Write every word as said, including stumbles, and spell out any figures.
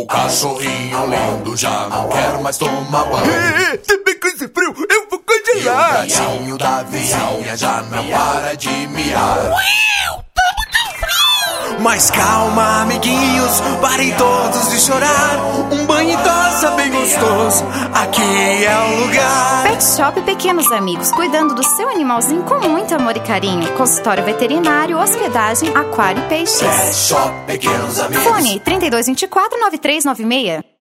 cachorrinho lindo já não quer mais tomar banho. Também com esse frio eu vou E o congelar. gatinho da vizinha já não para de miar. Mas calma, amiguinhos, parem todos de chorar. Um banho em tosa bem gostoso, aqui é o lugar. Pet Shop Pequenos Amigos, cuidando do seu animalzinho com muito amor e carinho. Consultório veterinário, hospedagem, aquário e peixes. Pet Shop Pequenos Amigos. Fone trinta e dois vinte e quatro, nove três nove seis.